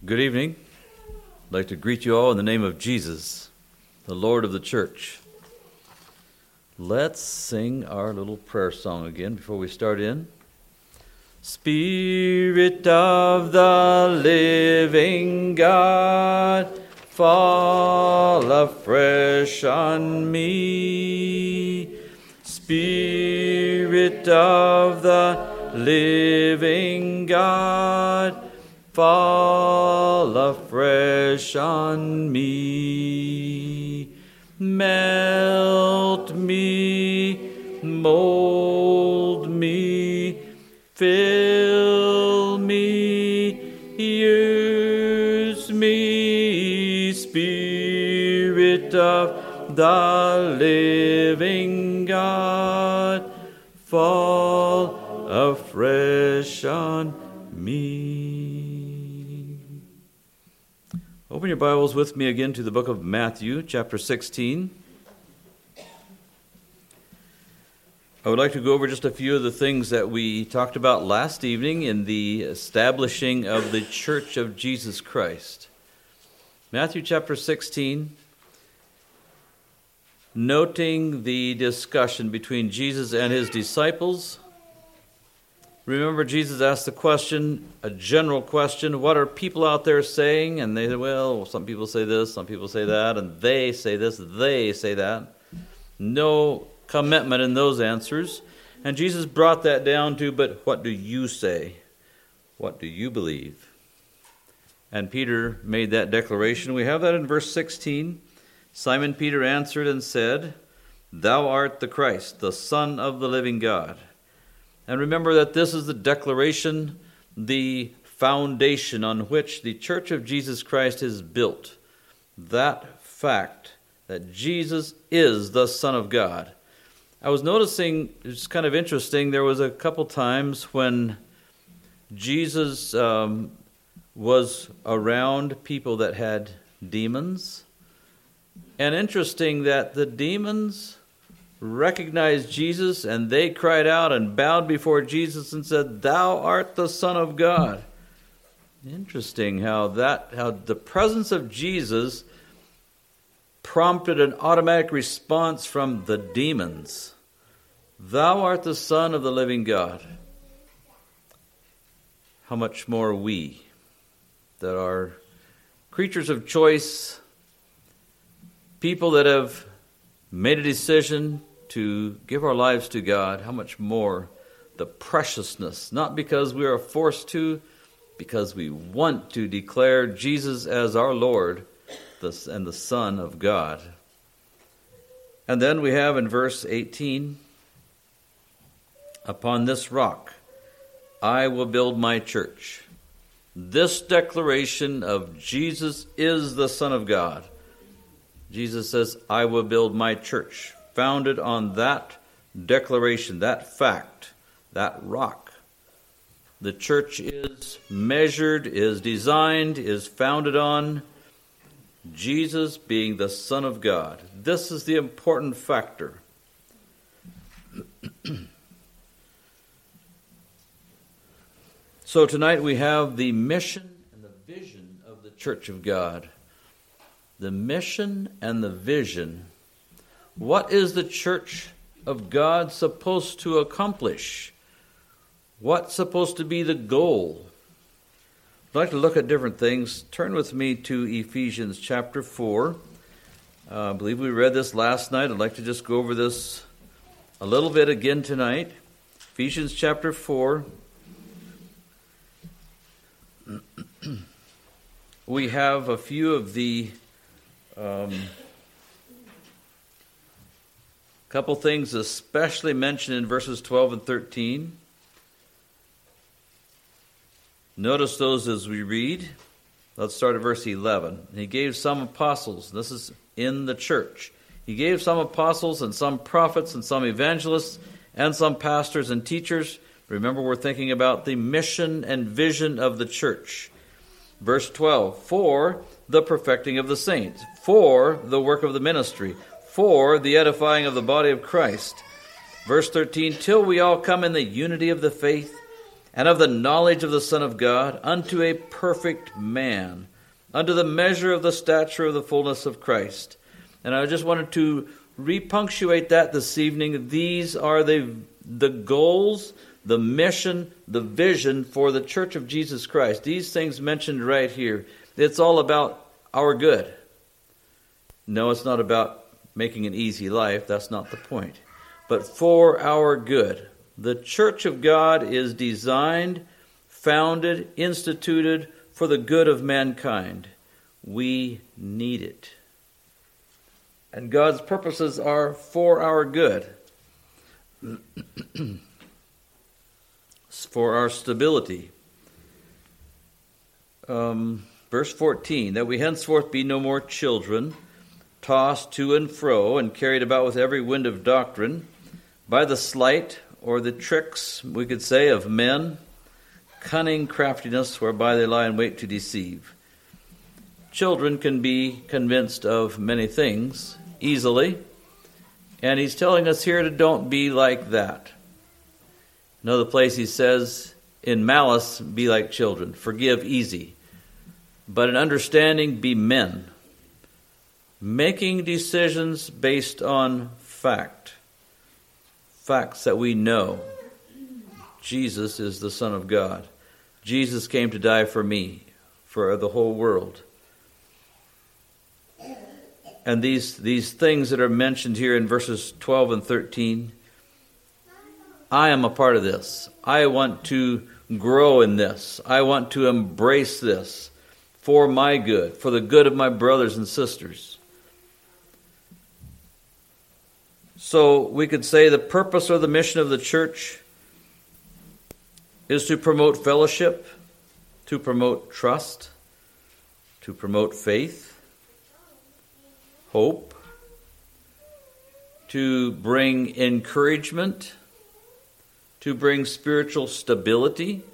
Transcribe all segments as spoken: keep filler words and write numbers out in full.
Good evening. I'd like to greet you all in the name of Jesus, the Lord of the church. Let's sing our little prayer song again before we start in. Spirit of the living God, fall afresh on me. Spirit of the living God, fall afresh on me. Melt me, mold me, fill me, use me, Spirit of the living God, fall afresh on me. Open your Bibles with me again to the book of Matthew, chapter sixteen. I would like to go over just a few of the things that we talked about last evening in the establishing of the Church of Jesus Christ. Matthew chapter sixteen, noting the discussion between Jesus and his disciples. Remember, Jesus asked the question, a general question, what are people out there saying? And they said, well, some people say this, some people say that, and they say this, they say that. No commitment in those answers. And Jesus brought that down to, but what do you say? What do you believe? And Peter made that declaration. We have that in verse sixteen. Simon Peter answered and said, Thou art the Christ, the Son of the living God. And remember that this is the declaration, the foundation on which the Church of Jesus Christ is built. That fact that Jesus is the Son of God. I was noticing, it's kind of interesting, there was a couple times when Jesus um, was around people that had demons. And interesting that the demons recognized Jesus, and they cried out and bowed before Jesus and said, Thou art the Son of God. Interesting how that, how the presence of Jesus prompted an automatic response from the demons. Thou art the Son of the living God. How much more we, that are creatures of choice, people that have made a decision to give our lives to God, how much more the preciousness, not because we are forced to, because we want to declare Jesus as our Lord and the Son of God. And then we have in verse eighteen, Upon this rock I will build my church. This declaration of Jesus is the Son of God. Jesus says, I will build my church, founded on that declaration, that fact, that rock. The church is measured, is designed, is founded on Jesus being the Son of God. This is the important factor. So tonight we have the mission and the vision of the Church of God. The mission and the vision. What is the Church of God supposed to accomplish? What's supposed to be the goal? I'd like to look at different things. Turn with me to Ephesians chapter four. Uh, I believe we read this last night. I'd like to just go over this a little bit again tonight. Ephesians chapter four. We have a few of the Um, couple things especially mentioned in verses twelve and thirteen. Notice those as we read. Let's start at verse eleven. He gave some apostles. This is in the church. He gave some apostles and some prophets and some evangelists and some pastors and teachers. Remember, we're thinking about the mission and vision of the church. Verse twelve, for the perfecting of the saints, for the work of the ministry, for the edifying of the body of Christ. Verse thirteen, till we all come in the unity of the faith and of the knowledge of the Son of God, unto a perfect man, unto the measure of the stature of the fullness of Christ. And I just wanted to repunctuate that this evening. These are the, the goals, the mission, the vision for the Church of Jesus Christ. These things mentioned right here. It's all about our good. No, it's not about making an easy life. That's not the point. But for our good. The Church of God is designed, founded, instituted for the good of mankind. We need it. And God's purposes are for our good. For our stability. Um, verse fourteen, that we henceforth be no more children, tossed to and fro, and carried about with every wind of doctrine, by the sleight, or the tricks, we could say, of men, cunning craftiness, whereby they lie in wait to deceive. Children can be convinced of many things easily, and he's telling us here to don't be like that. Another place he says, in malice, be like children, forgive easy, but in understanding, be men, making decisions based on fact, facts that we know. Jesus is the Son of God. Jesus came to die for me, for the whole world. And these, these things that are mentioned here in verses twelve and thirteen, I am a part of this. I want to grow in this. I want to embrace this for my good, for the good of my brothers and sisters. So we could say the purpose or the mission of the church is to promote fellowship, to promote trust, to promote faith, hope, to bring encouragement, to bring spiritual stability,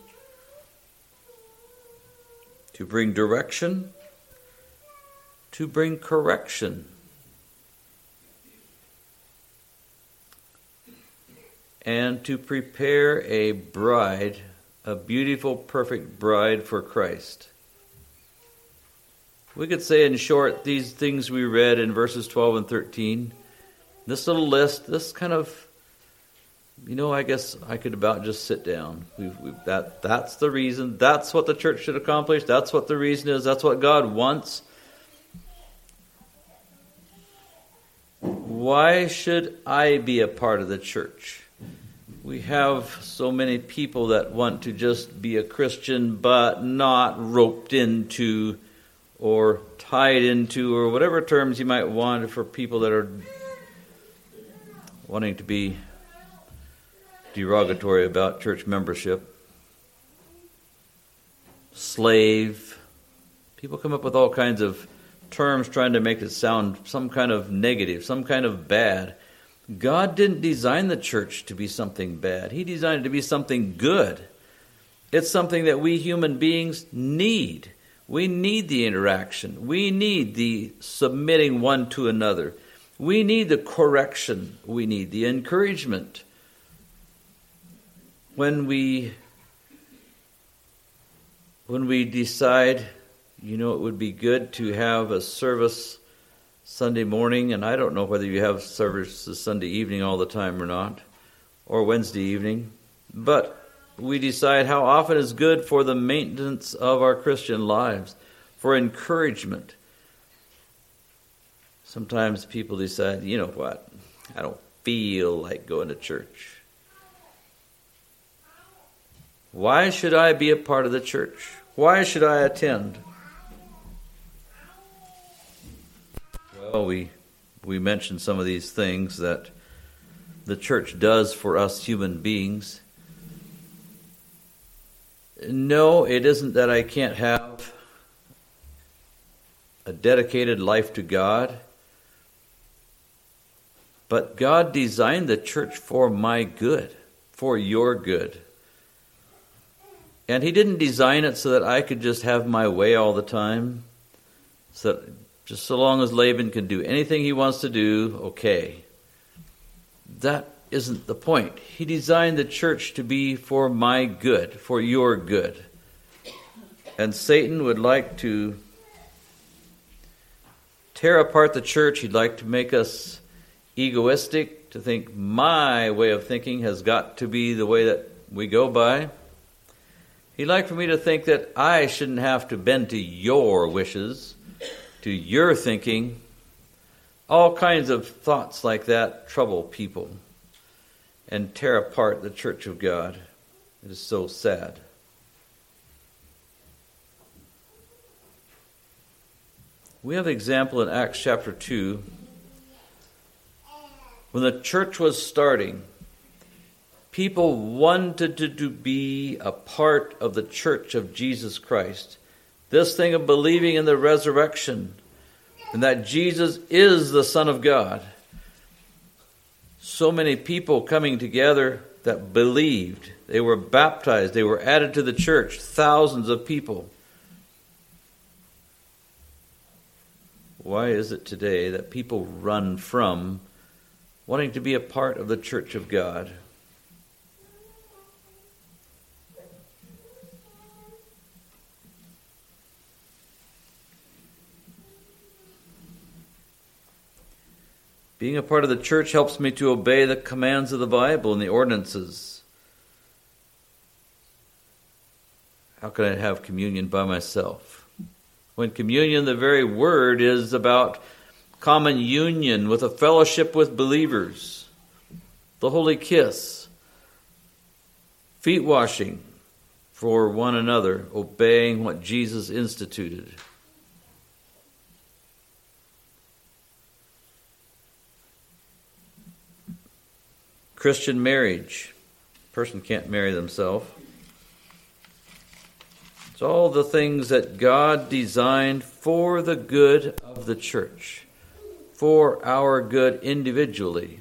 to bring direction, to bring correction. And to prepare a bride, a beautiful, perfect bride for Christ. We could say in short, these things we read in verses twelve and thirteen, this little list, this kind of, you know, I guess I could about just sit down. We've, we've, that That's the reason. That's what the church should accomplish. That's what the reason is. That's what God wants. Why should I be a part of the church? We have so many people that want to just be a Christian but not roped into or tied into, or whatever terms you might want for people that are wanting to be derogatory about church membership. Slave. People come up with all kinds of terms trying to make it sound some kind of negative, some kind of bad. God didn't design the church to be something bad. He designed it to be something good. It's something that we human beings need. We need the interaction. We need the submitting one to another. We need the correction. We need the encouragement. When we, when we decide, you know, it would be good to have a service Sunday morning, and I don't know whether you have services Sunday evening all the time or not, or Wednesday evening, but we decide how often is good for the maintenance of our Christian lives, for encouragement. Sometimes people decide, you know what, I don't feel like going to church. Why should I be a part of the church? Why should I attend? Well, we we mentioned some of these things that the church does for us human beings. No, it isn't that I can't have a dedicated life to God, but God designed the church for my good, for your good. And He didn't design it so that I could just have my way all the time, so that just so long as Laban can do anything he wants to do, okay. That isn't the point. He designed the church to be for my good, for your good. And Satan would like to tear apart the church. He'd like to make us egoistic, to think my way of thinking has got to be the way that we go by. He'd like for me to think that I shouldn't have to bend to your wishes, to your thinking. All kinds of thoughts like that trouble people and tear apart the church of God. It is so sad. We have an example in Acts chapter two. When the church was starting, people wanted to, to be a part of the church of Jesus Christ. This thing of believing in the resurrection and that Jesus is the Son of God. So many people coming together that believed. They were baptized. They were added to the church. Thousands of people. Why is it today that people run from wanting to be a part of the church of God? Being a part of the church helps me to obey the commands of the Bible and the ordinances. How can I have communion by myself? When communion, the very word, is about common union with a fellowship with believers, the holy kiss, feet washing for one another, obeying what Jesus instituted. Christian marriage. A person can't marry themselves. It's all the things that God designed for the good of the church, for our good individually,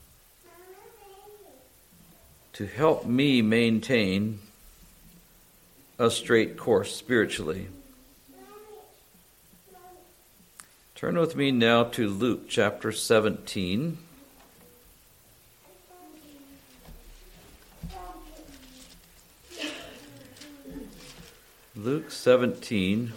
to help me maintain a straight course spiritually. Turn with me now to Luke chapter seventeen. Luke seventeen,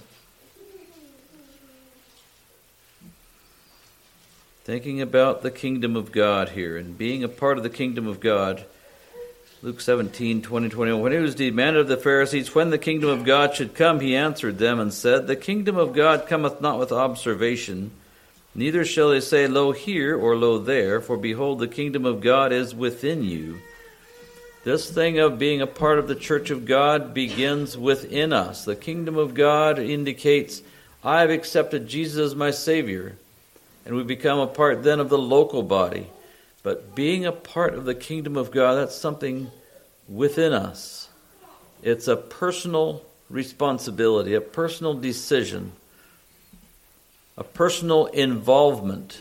thinking about the kingdom of God here and being a part of the kingdom of God. Luke seventeen, twenty, twenty-one. When it was demanded of the Pharisees when the kingdom of God should come, he answered them and said, "The kingdom of God cometh not with observation, neither shall they say, Lo here, or Lo there, for behold, the kingdom of God is within you." This thing of being a part of the church of God begins within us. The kingdom of God indicates, I've accepted Jesus as my Savior. And we become a part then of the local body. But being a part of the kingdom of God, that's something within us. It's a personal responsibility, a personal decision, a personal involvement.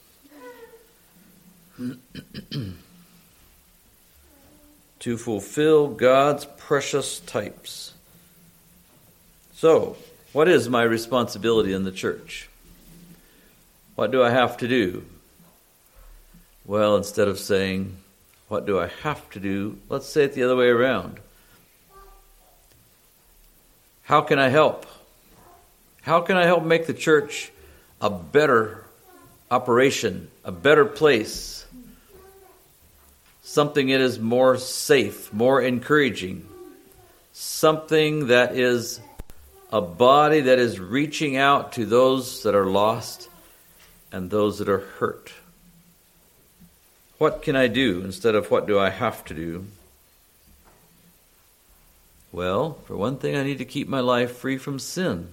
To fulfill God's precious types. So, what is my responsibility in the church? What do I have to do? Well, instead of saying, what do I have to do? Let's say it the other way around. How can I help? How can I help make the church a better operation, a better place? Something that is more safe, more encouraging. Something that is a body that is reaching out to those that are lost and those that are hurt. What can I do instead of what do I have to do? Well, for one thing, I need to keep my life free from sin.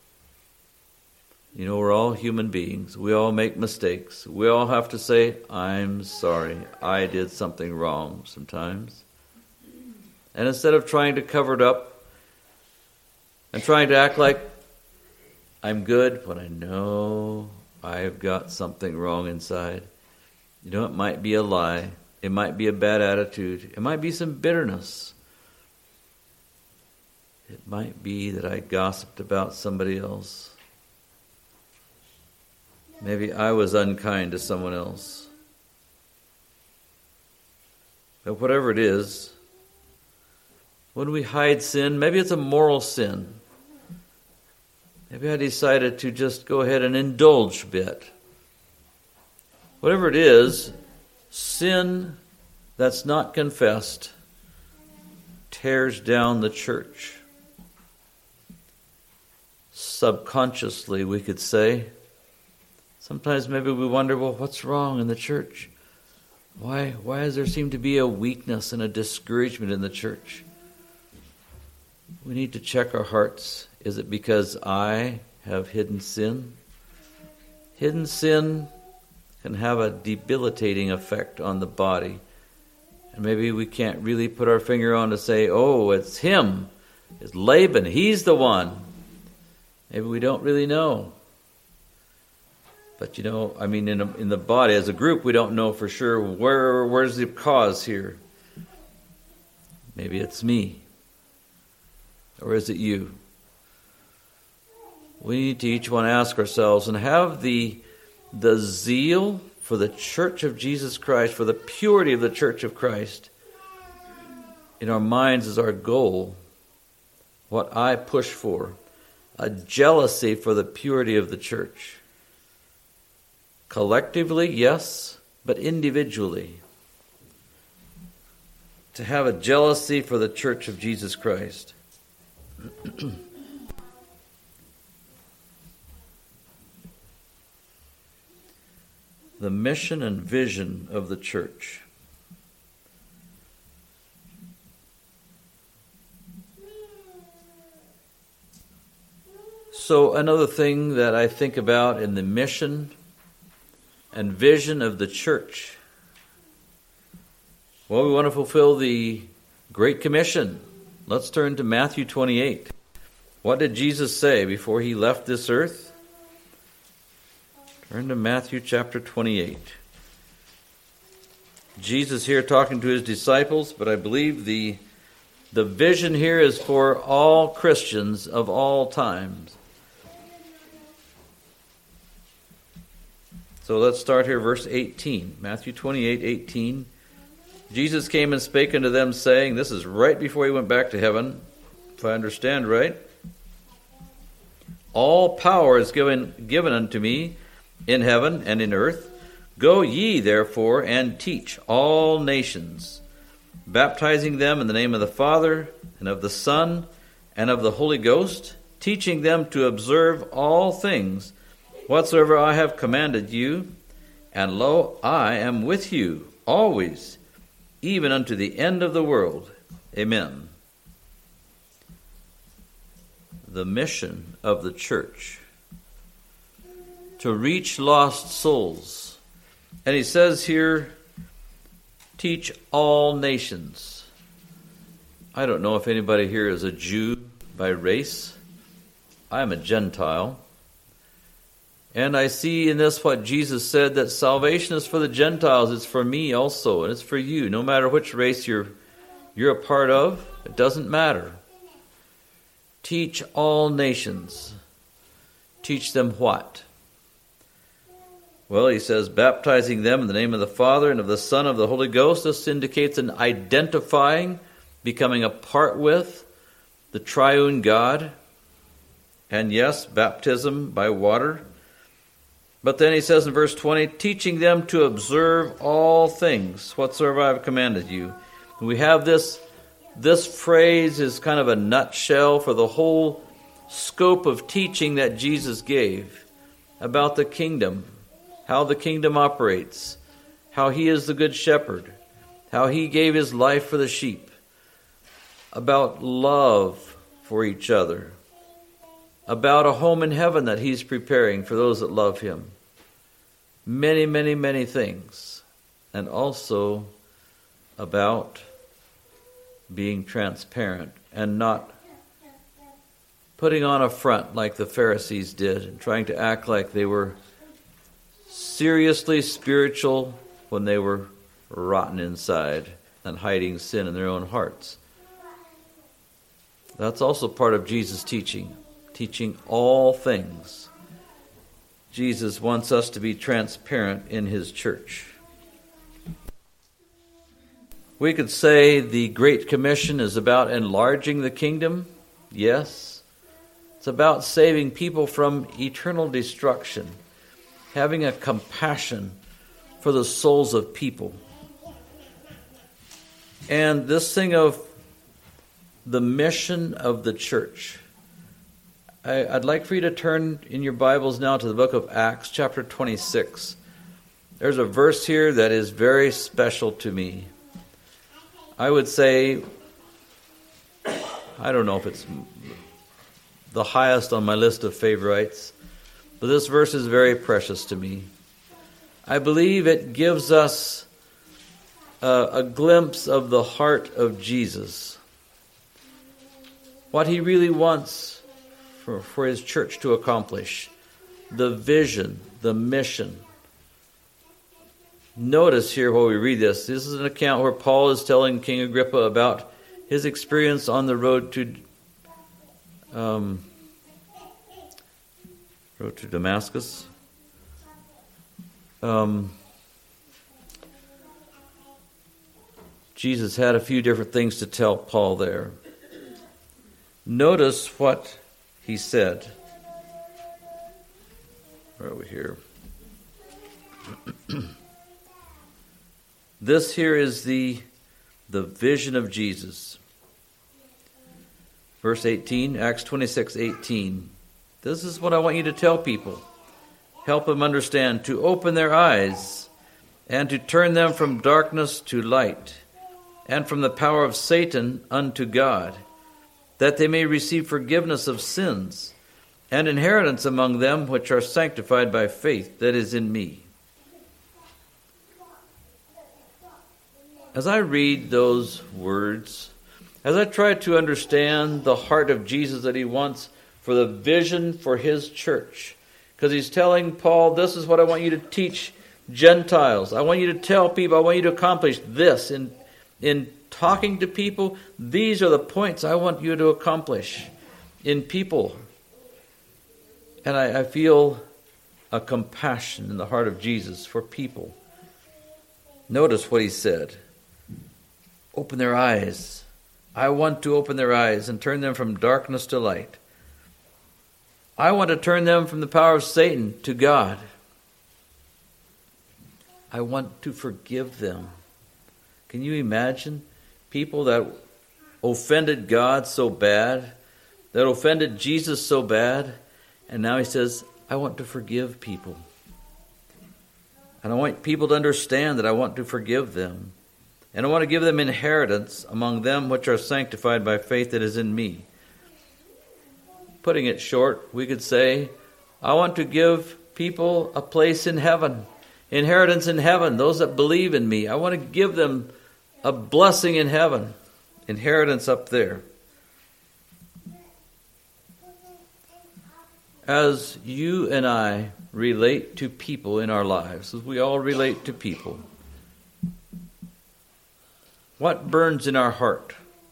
You know, we're all human beings. We all make mistakes. We all have to say, I'm sorry. I did something wrong sometimes. And instead of trying to cover it up and trying to act like I'm good when I know I've got something wrong inside. You know, it might be a lie. It might be a bad attitude. It might be some bitterness. It might be that I gossiped about somebody else. Maybe I was unkind to someone else. But whatever it is, when we hide sin, maybe it's a moral sin. Maybe I decided to just go ahead and indulge a bit. Whatever it is, sin that's not confessed tears down the church. Subconsciously, we could say. Sometimes maybe we wonder, well, what's wrong in the church? Why, why does there seem to be a weakness and a discouragement in the church? We need to check our hearts. Is it because I have hidden sin? Hidden sin can have a debilitating effect on the body. And maybe we can't really put our finger on to say, oh, it's him. It's Laban. He's the one. Maybe we don't really know. But, you know, I mean, in, a, in the body, as a group, we don't know for sure where where's the cause here. Maybe it's me. Or is it you? We need to each one ask ourselves and have the, the zeal for the church of Jesus Christ, for the purity of the church of Christ in our minds as our goal, what I push for, a jealousy for the purity of the church. Collectively, yes, but individually. To have a jealousy for the church of Jesus Christ. The mission and vision of the church. So another thing that I think about in the mission and vision of the church. Well, we want to fulfill the Great Commission. Let's turn to Matthew twenty-eight. What did Jesus say before he left this earth? Turn to Matthew chapter twenty-eight. Jesus here talking to his disciples, but I believe the, the vision here is for all Christians of all times. So let's start here, verse eighteen. Matthew twenty-eight, eighteen. Jesus came and spake unto them, saying, this is right before he went back to heaven, if I understand right. All power is given, given unto me in heaven and in earth. Go ye therefore and teach all nations, baptizing them in the name of the Father and of the Son and of the Holy Ghost, teaching them to observe all things whatsoever I have commanded you. And lo, I am with you always, even unto the end of the world. Amen. The mission of the church. To reach lost souls. And he says here, teach all nations. I don't know if anybody here is a Jew by race. I am a Gentile. And I see in this what Jesus said, that salvation is for the Gentiles. It's for me also, and it's for you. No matter which race you're, you're a part of, it doesn't matter. Teach all nations. Teach them what? Well, he says, baptizing them in the name of the Father and of the Son and of the Holy Ghost. This indicates an identifying, becoming a part with the triune God. And yes, baptism by water. But then he says in verse twenty, teaching them to observe all things whatsoever I have commanded you. We have this, this phrase is kind of a nutshell for the whole scope of teaching that Jesus gave about the kingdom, how the kingdom operates, how he is the good shepherd, how he gave his life for the sheep, about love for each other, about a home in heaven that he's preparing for those that love him. Many, many, many things. And also about being transparent and not putting on a front like the Pharisees did and trying to act like they were seriously spiritual when they were rotten inside and hiding sin in their own hearts. That's also part of Jesus' teaching. Teaching all things. Jesus wants us to be transparent in his church. We could say the Great Commission is about enlarging the kingdom. Yes. It's about saving people from eternal destruction, having a compassion for the souls of people. And this thing of the mission of the church. I, I'd like for you to turn in your Bibles now to the book of Acts, chapter twenty-six. There's a verse here that is very special to me. I would say, I don't know if it's the highest on my list of favorites, but this verse is very precious to me. I believe it gives us a, a glimpse of the heart of Jesus, what he really wants for, for his church to accomplish, the vision, the mission. Notice here while we read this, this is an account where Paul is telling King Agrippa about his experience on the road to um, road to Damascus. Um, Jesus had a few different things to tell Paul there. Notice what he said. Where are we here? This here is the, the vision of Jesus. Verse eighteen, Acts twenty-six eighteen. This is what I want you to tell people. Help them understand, to open their eyes and to turn them from darkness to light and from the power of Satan unto God, that they may receive forgiveness of sins and inheritance among them which are sanctified by faith that is in me. As I read those words, as I try to understand the heart of Jesus that he wants for the vision for his church, because he's telling Paul, this is what I want you to teach Gentiles. I want you to tell people, I want you to accomplish this. In, in talking to people, these are the points I want you to accomplish in people. And I, I feel a compassion in the heart of Jesus for people. Notice what he said. Open their eyes. I want to open their eyes and turn them from darkness to light. I want to turn them from the power of Satan to God. I want to forgive them. Can you imagine people that offended God so bad, that offended Jesus so bad, and now he says, I want to forgive people. And I want people to understand that I want to forgive them. And I want to give them inheritance among them which are sanctified by faith that is in me. Putting it short, we could say, I want to give people a place in heaven, inheritance in heaven, those that believe in me. I want to give them a blessing in heaven, inheritance up there. As you and I relate to people in our lives, as we all relate to people, what burns in our heart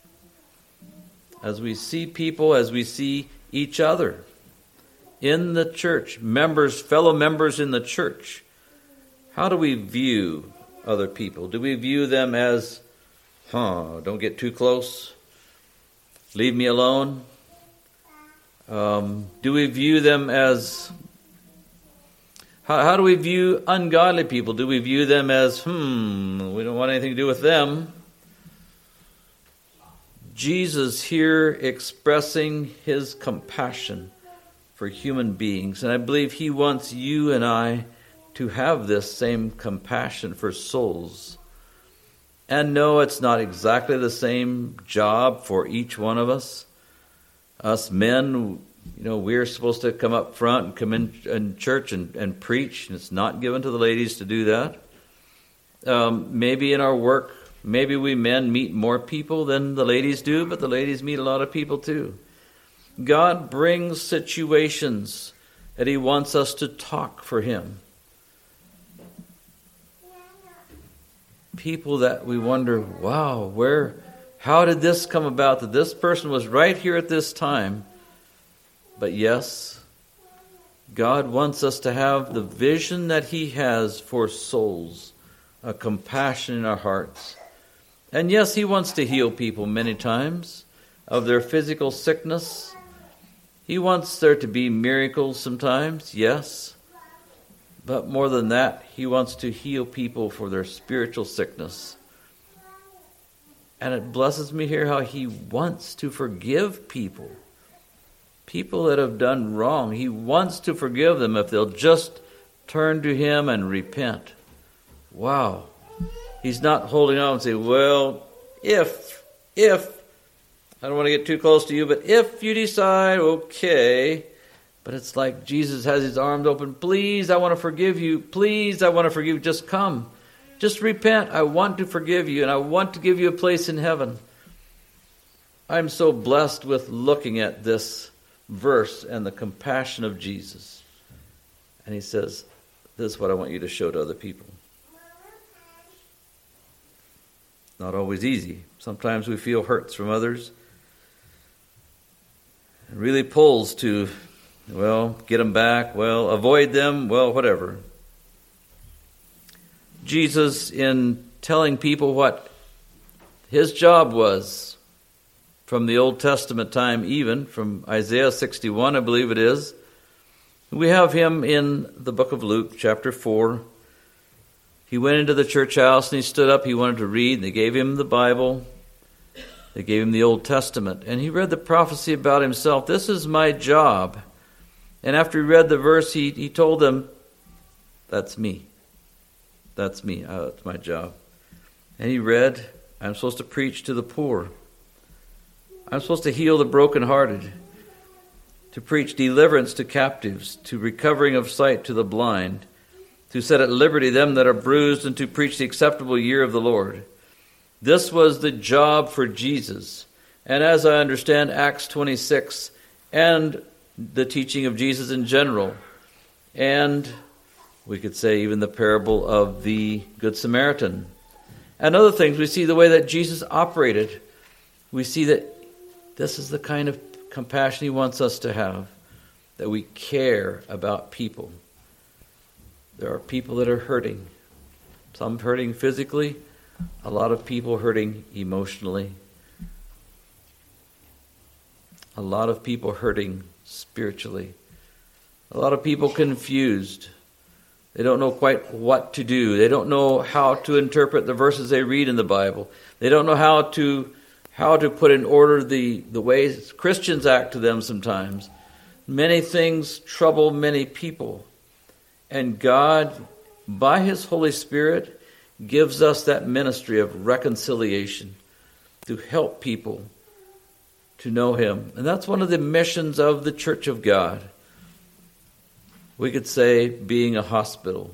as we see people, as we see each other in the church, members, fellow members in the church? How do we view other people? Do we view them as, huh, don't get too close, leave me alone? Um, do we view them as, how, how do we view ungodly people? Do we view them as, hmm, we don't want anything to do with them? Jesus here expressing his compassion for human beings. And I believe he wants you and I to have this same compassion for souls. And no, it's not exactly the same job for each one of us. Us men, you know, we're supposed to come up front and come in, in church and, and preach. And it's not given to the ladies to do that. Um, maybe in our work, maybe we men meet more people than the ladies do, but the ladies meet a lot of people too. God brings situations that he wants us to talk for him. People that we wonder, wow, where, how did this come about that this person was right here at this time? But yes, God wants us to have the vision that he has for souls, a compassion in our hearts. And yes, he wants to heal people many times of their physical sickness. He wants there to be miracles sometimes, yes. But more than that, he wants to heal people for their spiritual sickness. And it blesses me here how he wants to forgive people. People that have done wrong. He wants to forgive them if they'll just turn to him and repent. Wow. He's not holding on and saying, well, if, if, I don't want to get too close to you, but if you decide, okay. But it's like Jesus has his arms open. Please, I want to forgive you. Please, I want to forgive you. Just come. Just repent. I want to forgive you, and I want to give you a place in heaven. I'm so blessed with looking at this verse and the compassion of Jesus. And he says, this is what I want you to show to other people. Not always easy. Sometimes we feel hurts from others. It really pulls to, well, get them back, well, avoid them, well, whatever. Jesus, in telling people what his job was, from the Old Testament time even, from Isaiah sixty-one, I believe it is, we have him in the book of Luke, chapter four. He went into the church house and he stood up, he wanted to read, and they gave him the Bible. They gave him the Old Testament, and he read the prophecy about himself. This is my job. And after he read the verse, he, he told them, that's me. That's me. Oh, that's my job. And he read, I'm supposed to preach to the poor. I'm supposed to heal the brokenhearted, to preach deliverance to captives, to recovering of sight to the blind, to set at liberty them that are bruised, and to preach the acceptable year of the Lord. This was the job for Jesus. And as I understand Acts twenty-six and the teaching of Jesus in general, and we could say even the parable of the Good Samaritan, and other things, we see the way that Jesus operated. We see that this is the kind of compassion he wants us to have, that we care about people. There are people that are hurting. Some hurting physically, a lot of people hurting emotionally. A lot of people hurting spiritually. A lot of people confused. They don't know quite what to do. They don't know how to interpret the verses they read in the Bible. They don't know how to how to put in order the, the ways Christians act to them sometimes. Many things trouble many people. And God, by his Holy Spirit, gives us that ministry of reconciliation to help people to know him. And that's one of the missions of the Church of God. We could say being a hospital,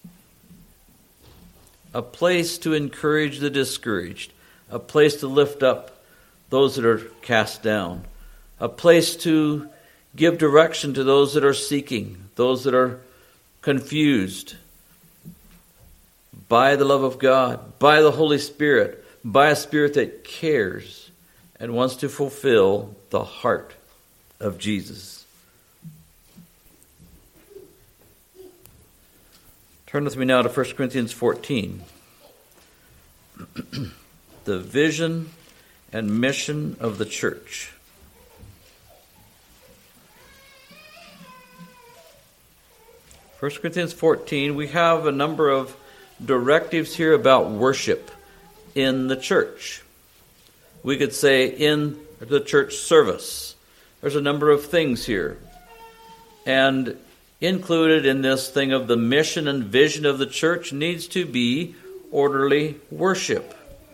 a place to encourage the discouraged, a place to lift up those that are cast down, a place to give direction to those that are seeking, those that are confused, by the love of God, by the Holy Spirit, by a Spirit that cares and wants to fulfill the heart of Jesus. Turn with me now to First Corinthians fourteen. The vision and mission of the church. First Corinthians fourteen, we have a number of directives here about worship in the church. We could say in the church service. There's a number of things here. And included in this thing of the mission and vision of the church needs to be orderly worship.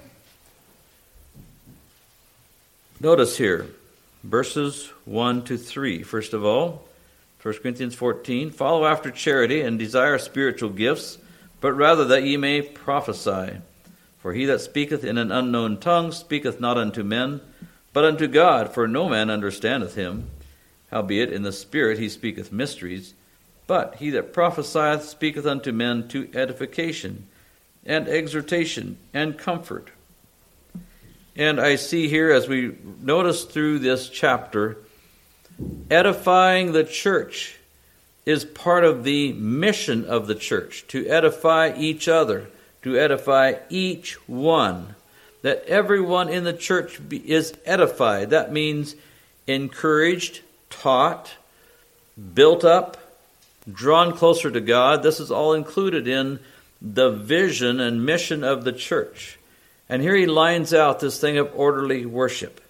Notice here, verses one to three. First of all, First Corinthians fourteen, follow after charity and desire spiritual gifts, but rather that ye may prophesy. For he that speaketh in an unknown tongue speaketh not unto men, but unto God, for no man understandeth him. Howbeit in the Spirit he speaketh mysteries. But he that prophesieth speaketh unto men to edification, and exhortation, and comfort. And I see here, as we notice through this chapter, edifying the church is part of the mission of the church, to edify each other, to edify each one. that everyone in the church be, is edified. That means encouraged, taught, built up, drawn closer to God. This is all included in the vision and mission of the church. And here he lines out this thing of orderly worship.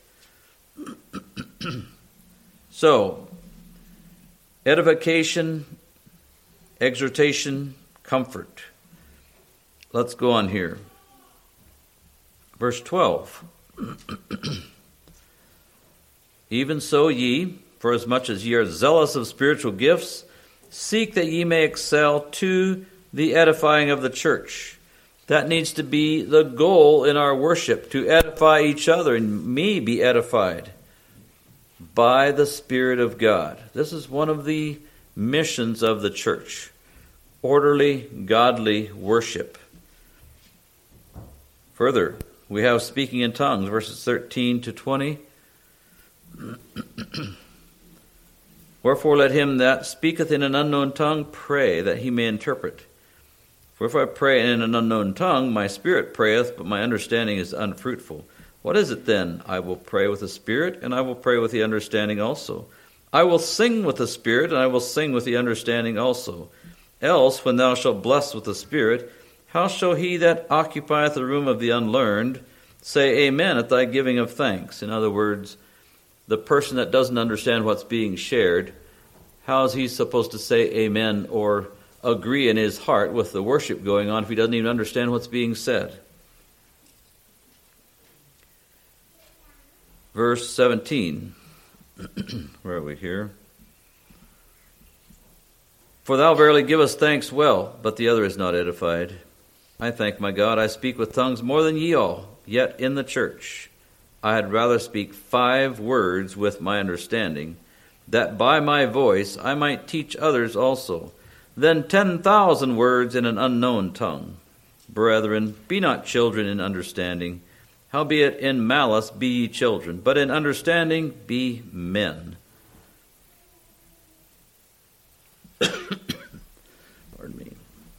So, edification, exhortation, comfort. Let's go on here. Verse twelve. Even so ye, for as much as ye are zealous of spiritual gifts, seek that ye may excel to the edifying of the church. That needs to be the goal in our worship, to edify each other and me be edified by the Spirit of God. This is one of the missions of the church. Orderly, godly worship. Further, we have speaking in tongues, verses thirteen to twenty. Wherefore let him that speaketh in an unknown tongue pray, that he may interpret. For if I pray in an unknown tongue, my spirit prayeth, but my understanding is unfruitful. What is it then? I will pray with the spirit, and I will pray with the understanding also. I will sing with the spirit, and I will sing with the understanding also. Else, when thou shalt bless with the spirit, how shall he that occupieth the room of the unlearned say amen at thy giving of thanks? In other words, the person that doesn't understand what's being shared, how is he supposed to say amen or agree in his heart with the worship going on if he doesn't even understand what's being said? Verse seventeen. Where are we here? For thou verily givest thanks well, but the other is not edified. I thank my God, I speak with tongues more than ye all, yet in the church I had rather speak five words with my understanding, that by my voice I might teach others also, than ten thousand words in an unknown tongue. Brethren, be not children in understanding, howbeit in malice be ye children, but in understanding be men. Pardon me.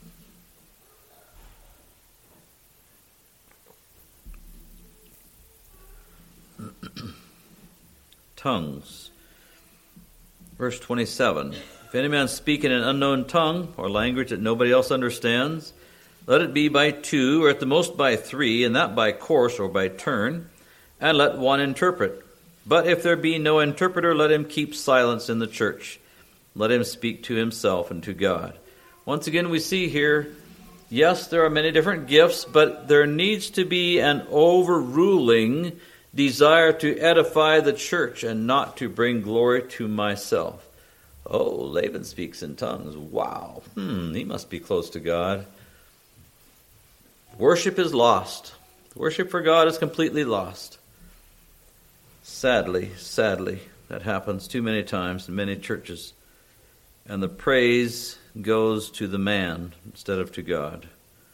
Tongues. Verse twenty-seven. If any man speak in an unknown tongue, or language that nobody else understands, let it be by two, or at the most by three, and that by course or by turn, and let one interpret. But if there be no interpreter, let him keep silence in the church. Let him speak to himself and to God. Once again, we see here, yes, there are many different gifts, but there needs to be an overruling desire to edify the church and not to bring glory to myself. Oh, Laban speaks in tongues. Wow. Hmm, he must be close to God. Worship is lost. Worship for God is completely lost. Sadly, sadly, that happens too many times in many churches. And the praise goes to the man instead of to God.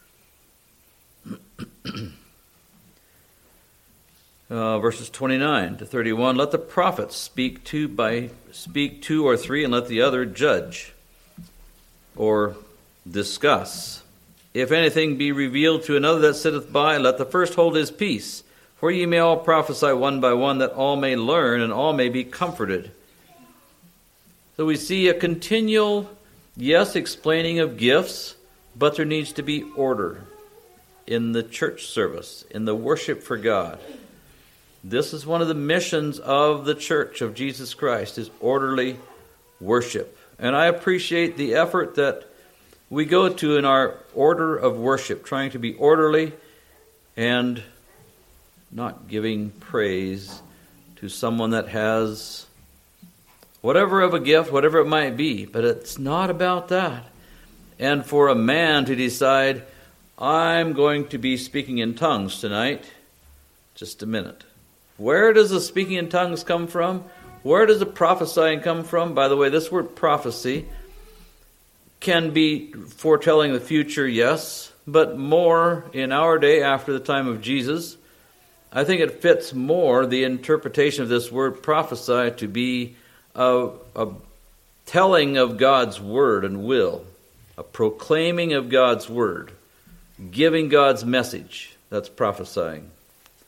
Uh, verses twenty-nine to thirty-one, let the prophets speak two by speak two or three, and let the other judge or discuss. If anything be revealed to another that sitteth by, let the first hold his peace. For ye may all prophesy one by one, that all may learn and all may be comforted. So we see a continual, yes, explaining of gifts, but there needs to be order in the church service, in the worship for God. This is one of the missions of the Church of Jesus Christ, is orderly worship. And I appreciate the effort that we go to in our order of worship, trying to be orderly and not giving praise to someone that has whatever of a gift, whatever it might be. But it's not about that. And for a man to decide, I'm going to be speaking in tongues tonight, just a minute. Where does the speaking in tongues come from? Where does the prophesying come from? By the way, this word prophecy can be foretelling the future, yes, but more in our day after the time of Jesus. I think it fits more the interpretation of this word prophesy to be a, a telling of God's word and will, a proclaiming of God's word, giving God's message. That's prophesying.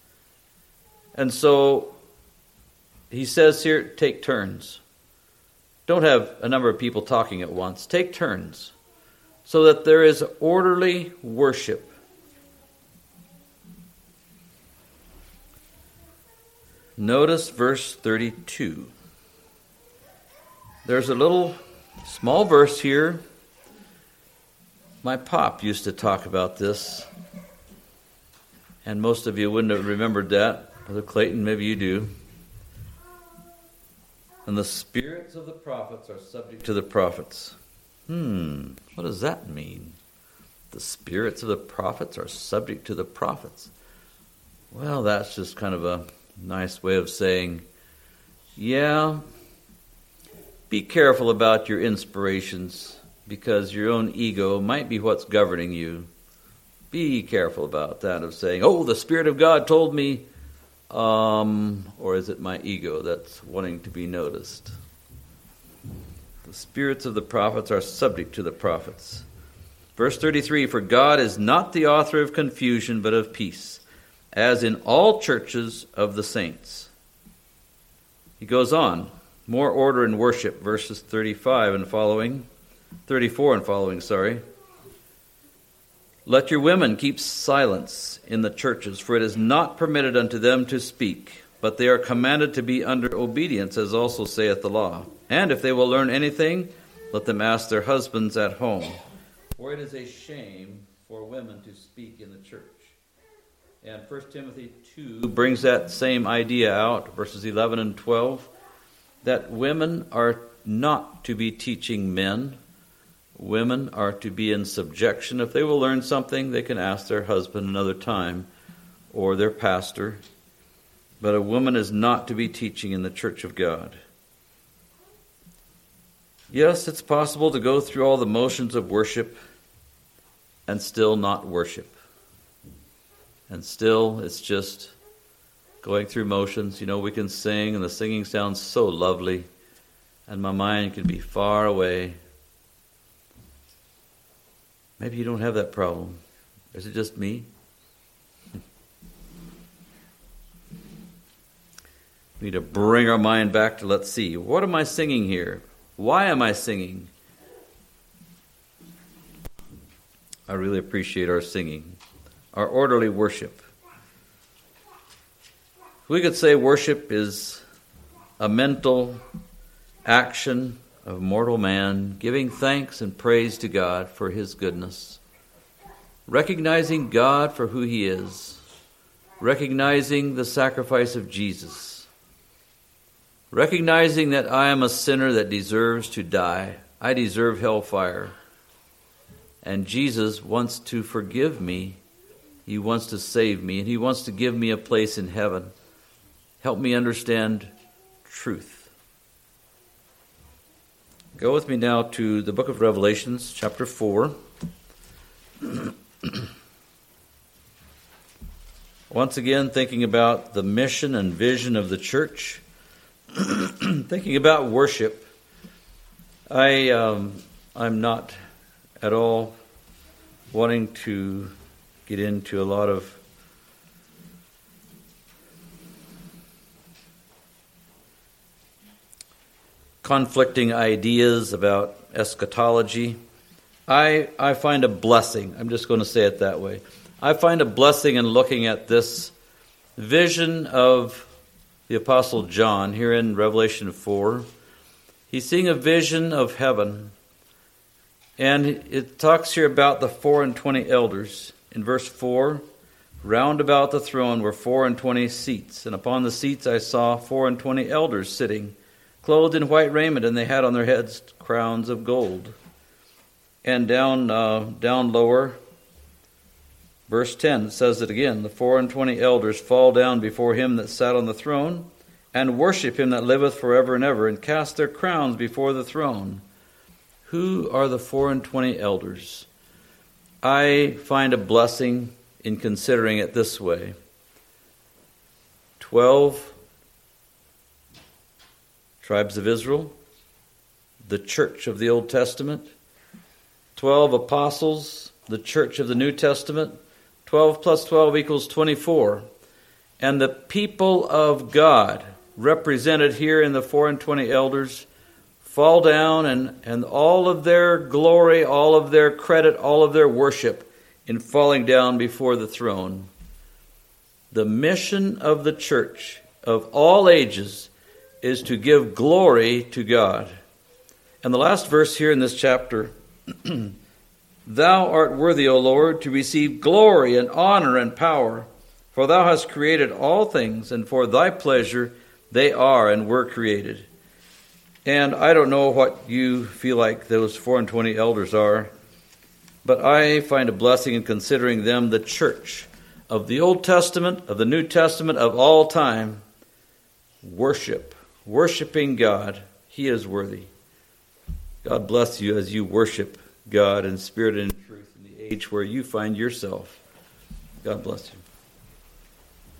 And so he says here, take turns. Don't have a number of people talking at once. Take turns so that there is orderly worship. Notice verse thirty-two. There's a little small verse here. My pop used to talk about this, and most of you wouldn't have remembered that. Brother Clayton, maybe you do. And the spirits of the prophets are subject to the prophets. Hmm, what does that mean? The spirits of the prophets are subject to the prophets. Well, that's just kind of a nice way of saying, yeah, be careful about your inspirations, because your own ego might be what's governing you. Be careful about that, of saying, oh, the Spirit of God told me, um, or is it my ego that's wanting to be noticed? The spirits of the prophets are subject to the prophets. Verse thirty-three, for God is not the author of confusion, but of peace, as in all churches of the saints. He goes on, more order in worship, verses thirty-five and following, thirty-four and following, sorry. Let your women keep silence in the churches, for it is not permitted unto them to speak, but they are commanded to be under obedience, as also saith the law. And if they will learn anything, let them ask their husbands at home. For it is a shame for women to speak in the church. And First Timothy two brings that same idea out, verses eleven and twelve, that women are not to be teaching men. Women are to be in subjection. If they will learn something, they can ask their husband another time or their pastor. But a woman is not to be teaching in the church of God. Yes, it's possible to go through all the motions of worship and still not worship. And still, it's just going through motions. You know, we can sing, and the singing sounds so lovely, and my mind can be far away. Maybe you don't have that problem. Is it just me? We need to bring our mind back to, let's see, what am I singing here? Why am I singing? I really appreciate our singing, our orderly worship. We could say worship is a mental action of mortal man, giving thanks and praise to God for his goodness, recognizing God for who he is, recognizing the sacrifice of Jesus, recognizing that I am a sinner that deserves to die. I deserve hellfire. And Jesus wants to forgive me. He wants to save me, and he wants to give me a place in heaven. Help me understand truth. Go with me now to the book of Revelations, chapter four. Once again, thinking about the mission and vision of the church, thinking about worship. I, um, I'm not at all wanting to get into a lot of conflicting ideas about eschatology. I I find a blessing. I'm just going to say it that way. I find a blessing in looking at this vision of the Apostle John here in Revelation four. He's seeing a vision of heaven. And it talks here about the four and twenty elders. In verse four, round about the throne were four and twenty seats, and upon the seats I saw four and twenty elders sitting, clothed in white raiment, and they had on their heads crowns of gold. And down uh, down lower, verse ten, it says it again, the four and twenty elders fall down before him that sat on the throne, and worship him that liveth forever and ever, and cast their crowns before the throne. Who are the four and twenty elders? I find a blessing in considering it this way. Twelve tribes of Israel, the church of the Old Testament, twelve apostles, the church of the New Testament, twelve plus twelve equals twenty-four. And the people of God, represented here in the four and twenty elders, fall down and, and all of their glory, all of their credit, all of their worship in falling down before the throne. The mission of the church of all ages is to give glory to God. And the last verse here in this chapter, Thou art worthy, O Lord, to receive glory and honor and power, for thou hast created all things, and for thy pleasure they are and were created. And I don't know what you feel like those four and twenty elders are, but I find a blessing in considering them the church of the Old Testament, of the New Testament, of all time. Worship, worshiping God. He is worthy. God bless you as you worship God in spirit and in truth in the age where you find yourself. God bless you.